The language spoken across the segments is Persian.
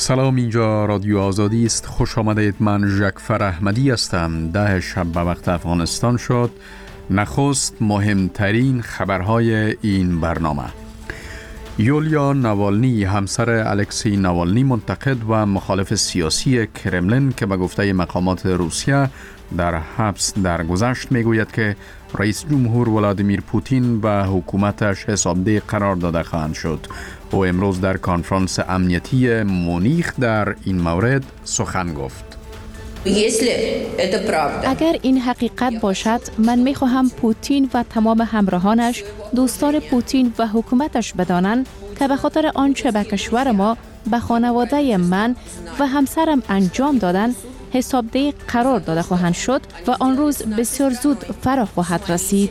سلام، اینجا رادیو آزادی است. خوش آمدید. من جعفر احمدی هستم. 10 شب به وقت افغانستان شد. نخست مهمترین خبرهای این برنامه. یولیا ناوالنی، همسر الکسی ناوالنی، منتقد و مخالف سیاسی کرملین که به گفته مقامات روسیه در حبس درگذشت، میگوید که رئیس جمهور ولادیمیر پوتین و حکومتش حسابده قرار داده خواهند شد. او امروز در کنفرانس امنیتی مونیخ در این مورد سخن گفت. اگر این حقیقت باشد، من میخواهم پوتین و تمام همراهانش، دوستان پوتین و حکومتش بدانند که به خاطر آنچه به کشور ما، به خانواده من و همسرم انجام دادن، حسابده قرار داده خواهند شد و آن روز بسیار زود فرا خواهد رسید.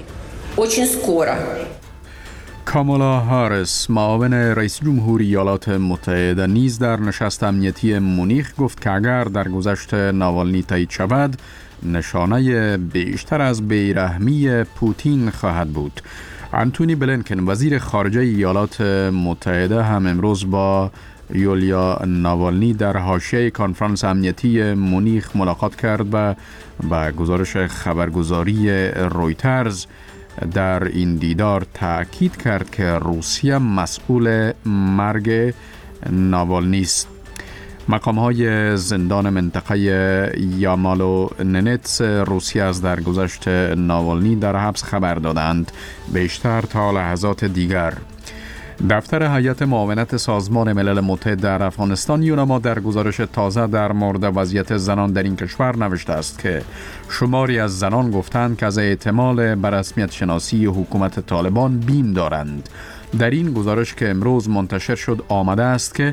کامالا هاریس، معاون رئیس جمهور ایالات متحده، نیز در نشست امنیتی مونیخ گفت که اگر درگذشت ناوالنی تایید شود، نشانه بیشتر از بیرحمی پوتین خواهد بود. آنتونی بلینکن، وزیر خارجه ایالات متحده، هم امروز با یولیا ناوالنی در حاشیه کنفرانس امنیتی مونیخ ملاقات کرد و با گزارش خبرگزاری رویترز در این دیدار تأکید کرد که روسیه مسئول مرگ ناوالنی است. مقام‌های زندان منطقه یامالو ننتس روسیه از درگذشت ناوالنی در حبس خبر دادند، بیشتر تا لحظات دیگر. دفتر هیئت معاونت سازمان ملل متحد در افغانستان یونما در گزارش تازه در مورد وضعیت زنان در این کشور نوشته است که شماری از زنان گفتند که از احتمال به رسمیت شناسی حکومت طالبان بیم دارند. در این گزارش که امروز منتشر شد آمده است که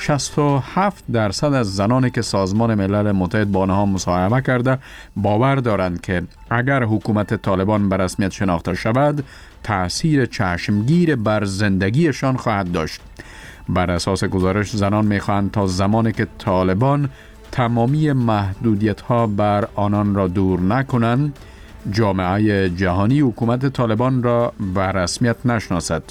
67% از زنانی که سازمان ملل متحد با آنها مصاحبه کرده باور دارند که اگر حکومت طالبان به رسمیت شناخته شود، تأثیر چشمگیر بر زندگیشان خواهد داشت. بر اساس گزارش زنان می‌خواهند تا زمانی که طالبان تمامی محدودیت‌ها بر آنان را دور نکنند، جامعه جهانی حکومت طالبان را به رسمیت نشناسد.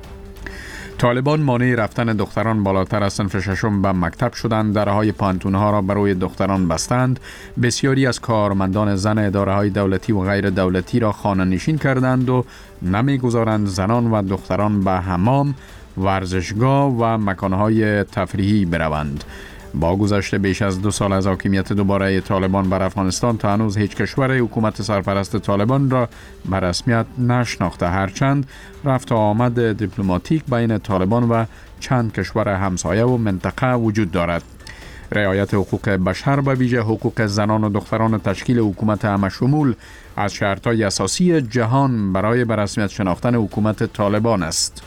طالبان مانع رفتن دختران بالاتر از صنف ششم به مکتب شدند، درهای پانتونها را برای دختران بستند، بسیاری از کارمندان زن اداره‌های دولتی و غیر دولتی را خانه نشین کردند و نمیگذارند زنان و دختران به حمام، ورزشگاه و مکانهای تفریحی بروند. با گذشت بیش از 2 سال از حاکمیت دوباره طالبان بر افغانستان، تا هنوز هیچ کشور حکومت سرپرست طالبان را به رسمیت نشناخته، هرچند رفت و آمد دیپلماتیک بین طالبان و چند کشور همسایه و منطقه وجود دارد. رعایت حقوق بشر و ویژه حقوق زنان و دختران تشکیل حکومت همشمول از شرط‌های اساسی جهان برای به رسمیت شناختن حکومت طالبان است.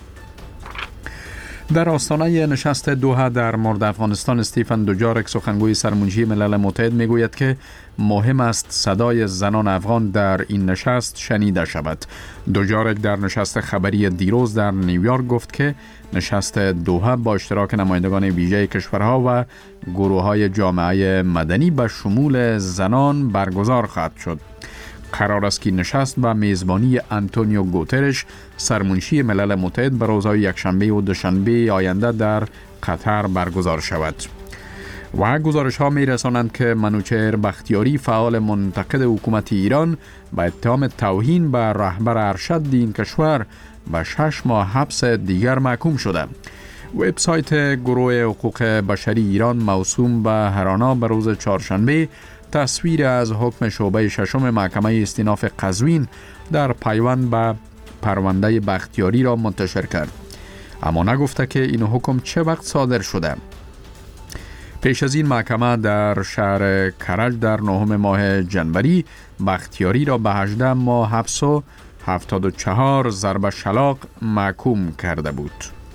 در آستانه نشست دوحه در مورد افغانستان، استیفن دوجارک، سخنگوی سرمنشی ملل متحد، میگوید که مهم است صدای زنان افغان در این نشست شنیده شود. دوجارک در نشست خبری دیروز در نیویورک گفت که نشست دوحه با اشتراک نمایندگان ویژه کشورها و گروه‌های جامعه مدنی به شمول زنان برگزار خواهد شد. قرار است که نشست با میزبانی آنتونیو گوترش، سرمنشی ملل متحد، به روزهای یکشنبه و دوشنبه آینده در قطر برگزار شود. و گزارش ها می رسانند که منوچهر بختیاری، فعال منتقد حکومت ایران، با اتهام توهین به رهبر ارشد این کشور به 6 ماه حبس دیگر محکوم شده. وبسایت گروه حقوق بشری ایران موسوم به هرانا به روز چهارشنبه تصویر از حکم شعبه 6 محکمه استیناف قزوین در پیوند به پرونده بختیاری را منتشر کرد، اما نگفته که این حکم چه وقت صادر شده. پیش از این محکمه در شهر کرج در 9 ماه جنوری بختیاری را به 18 ماه حبس و 74 ضرب شلاق محکوم کرده بود.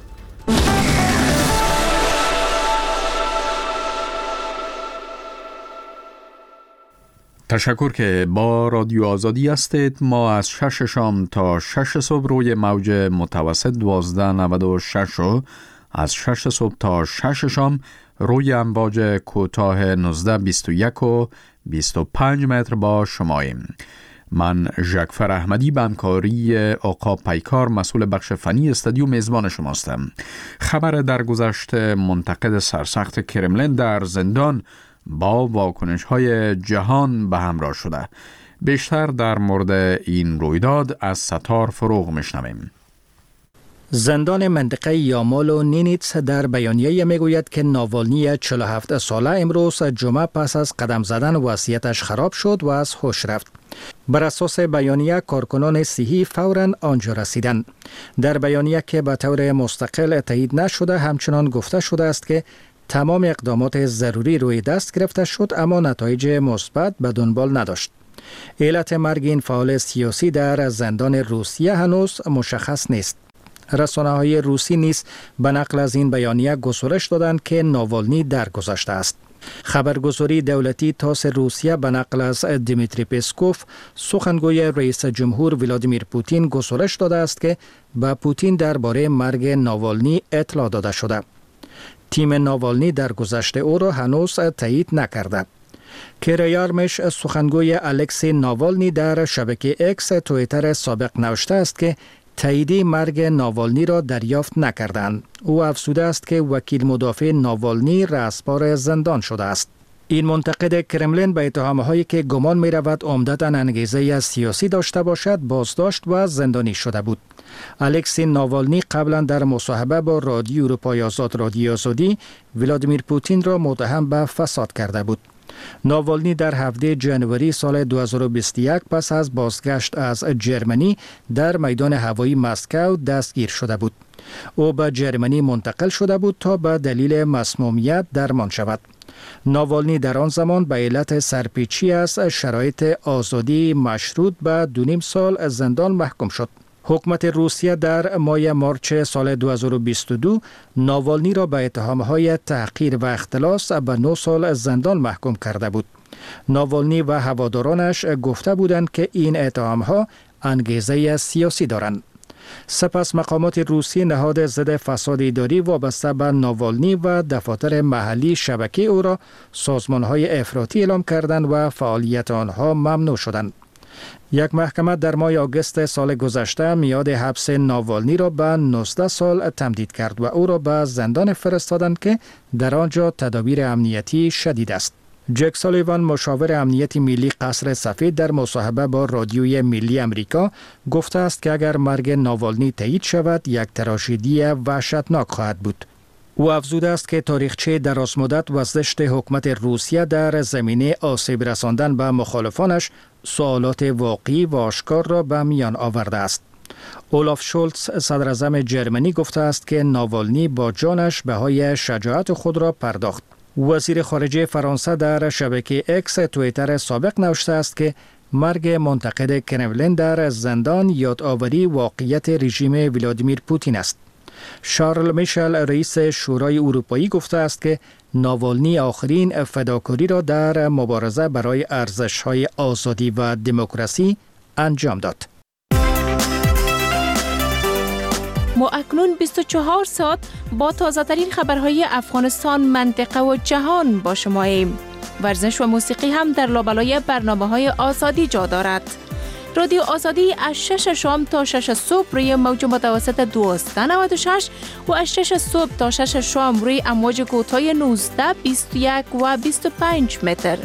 تشکر که با رادیو آزادی هستید. ما از 6 شام تا 6 صبح روی موج متوسط 1296 و از 6 صبح تا 6 شام روی امواج کوتاه 1921 و 25 متر با شماییم. من ژکفر احمدی به همکاری آقا پیکار مسئول بخش فنی استودیو میزبان شماستم. خبر درگذشت منتقد سرسخت کرملین در زندان با واکنش‌های جهان به همراه شده. بیشتر در مورد این رویداد از ستار فروغ میشنویم. زندان منطقه یامال و نینیتس در بیانیه میگوید که ناوالنی 47 ساله امروز جمعه پس از قدم زدن وضعیتش خراب شد و از هوش رفت. بر اساس بیانیه کارکنان صحی فوراً آنجا رسیدند. در بیانیه که به طور مستقل تایید نشده همچنان گفته شده است که تمام اقدامات ضروری روی دست گرفته شد اما نتایج مثبت به دنبال نداشت. علت مرگ این فعال سیاسی در زندان روسیه هنوز مشخص نیست. رسانه‌های روسی نیز به نقل از این بیانیه گزارش دادند که ناوالنی درگذشته است. خبرگزاری دولتی تاس روسیه به نقل از دیمیتری پسکوف سخنگوی رئیس جمهور ولادیمیر پوتین گزارش داده است که به پوتین درباره مرگ ناوالنی اطلاع داده شده. تیم ناوالنی درگذشت او را هنوز تایید نکرده. کریارمش سخنگوی الکسی ناوالنی در شبکه اکس توییتر سابق نوشته است که تایید مرگ ناوالنی را دریافت نکردند. او افزوده است که وکیل مدافع ناوالنی رأسپار زندان شده است. این منتقد کرملین به اتهامهایی که گمان می رود عمدتاً انگیزه سیاسی داشته باشد بازداشت و زندانی شده بود. الکسی ناوالنی قبلا در مصاحبه با رادیو اروپای آزاد رادیو آزادی ولادیمیر پوتین را متهم به فساد کرده بود. ناوالنی در 7 ژانویه سال 2021 پس از بازگشت از جرمنی در میدان هوایی مسکو دستگیر شده بود. او به جرمنی منتقل شده بود تا به دلیل مسمومیت درمان شود. ناوالنی در آن زمان به علت سرپیچی از شرایط آزادی مشروط به 2.5 سال زندان محکوم شد. حکومت روسیه در ماه مارچ سال 2022 ناوالنی را به اتهامهای تحقیر و اختلاس به 9 سال زندان محکوم کرده بود. ناوالنی و هوادارانش گفته بودند که این اتهامها انگیزه سیاسی دارند. سپس مقامات روسی نهاد ضد فساد اداری وابسته به ناوالنی و دفاتر محلی شبکه او را سازمان‌های افراطی اعلام کردند و فعالیت آنها ممنوع شدند. یک محکمه در ماه آگوست سال گذشته میعاد حبس ناوالنی را به 19 سال تمدید کرد و او را به زندان فرستادند که در آنجا تدابیر امنیتی شدید است. جک سالیوان مشاور امنیت ملی قصر سفید در مصاحبه با رادیوی ملی امریکا گفته است که اگر مرگ ناوالنی تایید شود یک تراژدی وحشتناک خواهد بود. او افزوده است که تاریخچه درازمدت و زشت حکومت روسیه در زمینه آسیب رساندن به مخالفانش سوالات واقعی و آشکار را به میان آورده است. اولاف شولتز صدر اعظم جرمنی گفته است که ناوالنی با جانش بهای شجاعت خود را پرداخت. وزیر خارجه فرانسه در شبکه اکس توییتر سابق نوشته است که مرگ منتقد کرملین در زندان یادآوری واقعیت رژیم ولادیمیر پوتین است. شارل میشل رئیس شورای اروپایی گفته است که ناوالنی آخرین فداکاری را در مبارزه برای ارزش‌های آزادی و دموکراسی انجام داد. ما اکنون 24 ساعت با تازه‌ترین خبرهای افغانستان، منطقه و جهان با شماییم. ورزش و موسیقی هم در لابلای برنامه‌های آزادی جا دارد. رادیو آزادی از 6 شام تا 6 صبح روی موج متوسط 1296 و از 6 صبح تا 6 شام روی امواج کوتاه 19، 21 و 25 متر.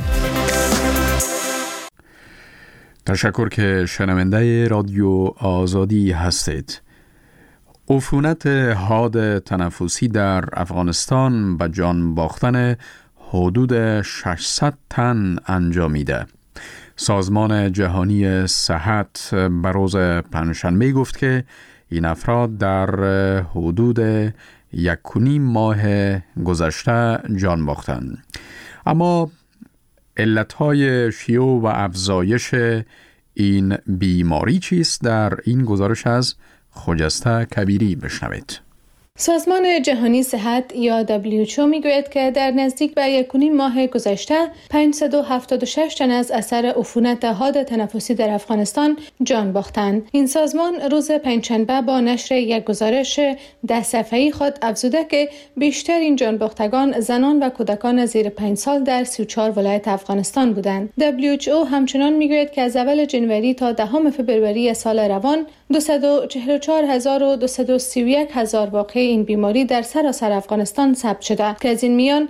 تشکر که شنونده رادیو آزادی هستید. عفونت حاد تنفسی در افغانستان به جان باختن حدود 600 تن انجامیده. سازمان جهانی صحت به روز پنجشنبه گفت که این افراد در حدود 1.5 ماه گذشته جان باختند. اما علتهای شیوع و افزایش این بیماری چیست؟ در این گزارش از خجسته کبیری بشنوید. سازمان جهانی صحت یا WHO میگوید که در نزدیک به 1.5 ماه گذشته 576 تن از اثر عفونت حاد تنفسی در افغانستان جان باختند. این سازمان روز پنجشنبه با نشر یک گزارش 10 صفحه‌ای خود افزوده که بیشتر این جان باختگان زنان و کودکان زیر 5 سال در 34 ولایت افغانستان بودند. WHO همچنان میگوید که از اول جنوری تا 10 فوریه سال روان 244,231 واقعه این بیماری در سراسر افغانستان ثبت شده که از این میان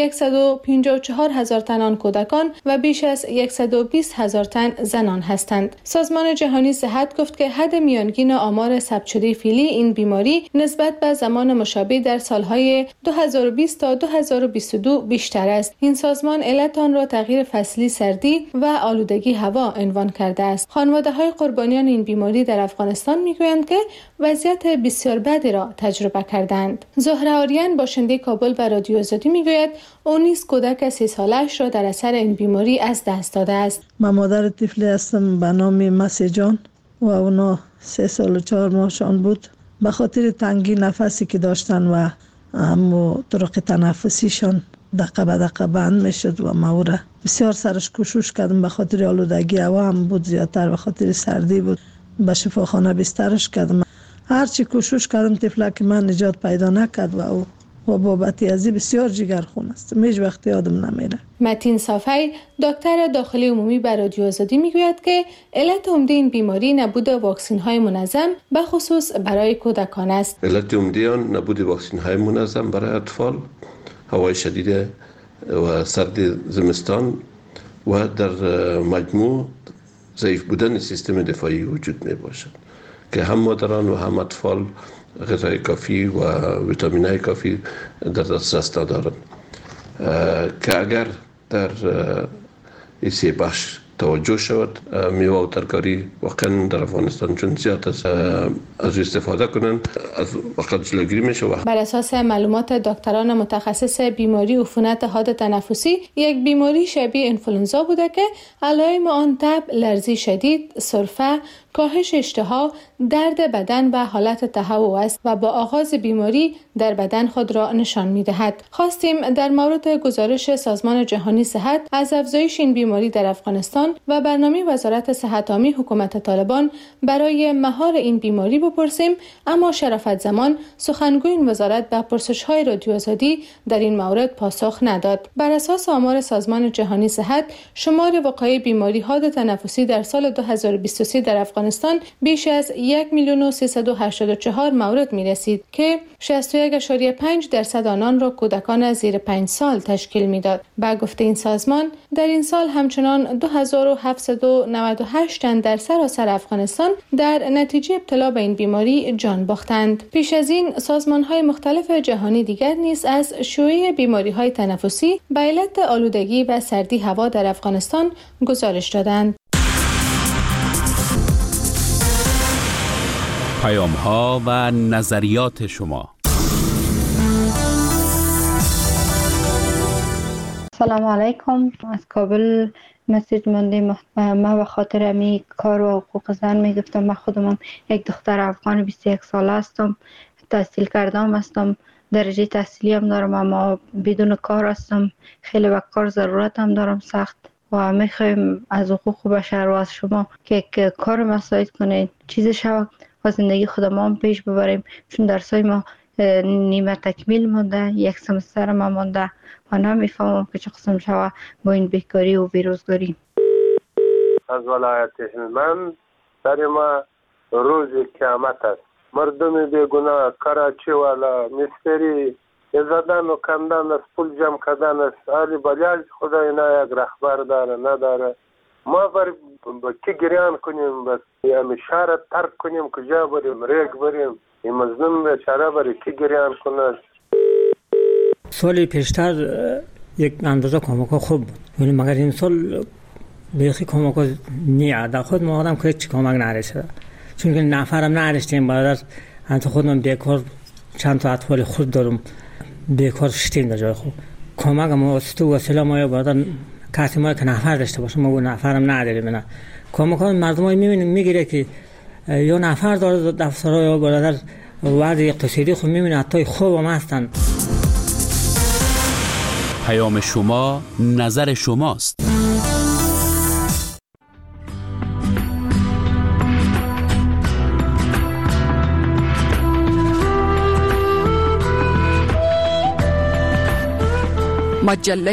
154,000 تن آن کودکان و بیش از 120,000 تن زنان هستند. سازمان جهانی صحت گفت که حد میانگین آمار ثبت شده فعلی این بیماری نسبت به زمان مشابه در سالهای 2020 تا 2022 بیشتر است. این سازمان علت آن را تغییر فصلی سردی و آلودگی هوا عنوان کرده است. خانواده‌های قربانیان این بیماری در افغانستان میگویند که وضعیت بسیار بدی را تجربه کردند. زهره آریان باشنده کابل به رادیو آزادی میگوید او نیز کودک 3 سالش را در اثر این بیماری از دست داده است. من مادر طفلی هستم به نام مسی جان و اونا 3 سال و 4 ماهشان بود. به خاطر تنگی نفسی که داشتن و همو طرق تنفسیشان دقیقه به دقیقه بند میشد و ما را بسیار سرش کوشش کردم. به خاطر آلودگی هوا هم بود، زیادتر به خاطر سردی بود. به شفاخانه بسترش کردم. هرچی کوشش کردم طفلک من نجات پیدا نکرد و او و بابتی ازی بسیار جگرخون است. هیچ وقت یادم نمیره. متین صافی دکتر داخلی عمومی بر رادیو آزادی میگوید که علت عمده این بیماری نبود واکسن های منظم به خصوص برای کودکان است. علت عمده آن نبود واکسن های منظم برای اطفال، هوای شدید و سرد زمستان و در مجموع ضعیف بودن سیستم دفاعی وجود می باشد که هم مادران و هم اطفال غذای کافی و ویتامین‌های کافی در دسترس ندارند که اگر در این 3 بخش توجه شود میوه و ترکاری واقعا در افغانستان چون زیاد از استفاده کنند از وقت جلوگیری میشه. بر اساس معلومات دکتران متخصص بیماری عفونت حاد تنفسی، یک بیماری شبیه انفلوئنزا بوده که علائم آن تب، لرزی شدید، سرفه، کاهش اشتها، درد بدن و حالت تهوع است و با آغاز بیماری در بدن خود را نشان می‌دهد. خواستیم در مورد گزارش سازمان جهانی صحت از افزایش این بیماری در افغانستان و برنامه وزارت صحت عامه حکومت طالبان برای مهار این بیماری بپرسیم، اما شرافت زمان سخنگوی این وزارت به پرسش‌های رادیو آزادی در این مورد پاسخ نداد. بر اساس آمار سازمان جهانی صحت، شمار وقایع بیماری حاد تنفسی در سال 2023 در افغانستان بیش از 1,384,000 مورد می رسید که 61.5% آنان را کودکان زیر 5 سال تشکیل می داد. با گفته این سازمان در این سال همچنان 2,798 تن در سراسر افغانستان در نتیجه ابتلا به این بیماری جان باختند. پیش از این سازمان های مختلف جهانی دیگر نیز از شیوع بیماری های تنفسی به علت آلودگی و سردی هوا در افغانستان گزارش دادند. پیام‌ها و نظریات شما. سلام علیکم، از کابل مسیج ماندیم. من به خاطر امی کار و حقوق زن میگفتم. من خودم یک دختر افغان 21 ساله هستم، تحصیل کردم هستم، درجه تحصیلی هم دارم، اما بدون کار هستم. خیلی به کار ضرورت هم دارم سخت و میخوایم از حقوق بشر و از شما که کار مساعد کنید، چیز شود و زندگی خودمان پیش ببریم، چون درسای ما نیمه تکمیل مونده، یک سمستر ما مونده و نمیفهمم که چه قسم شود با این بیکاری و بیروزگاری. از ولایت هلمند در ما روز قیامت است. مردم بیگناه کراچی والا مستری زدن و کندن است، پول جمع کردن است. علی بلیال خدا اینا یک رهبر داره نداره. ما بر کی گریان کنیم، بس یا شهر ترک کنیم، کجا بریم، ریگ بریم، این مظلوم بیچاره بر کی گریان کنه. سالی پیشتر یک اندازه کمک خوب بود، ولی مگر این سال بیخی کمک نیه. در خود ما آدم که هیچ کمک نرسیده، چون که نفرم نرسیدیم. برادر انت خودم بیکار چند تا اطفال خود دارم، بیکار شدیم در جای خوب. کمک ما تو وسیله ما یا برادر کسی ما که نفر داشته باشه، ما نفرم نداریم. نه کمک ها مردم ها میبینیم میگیره که یا نفر داره دفترها یا برادر وضع اقتصادی خود می‌بینید حتی خوب هم هستن. پیام شما نظر شماست. مجله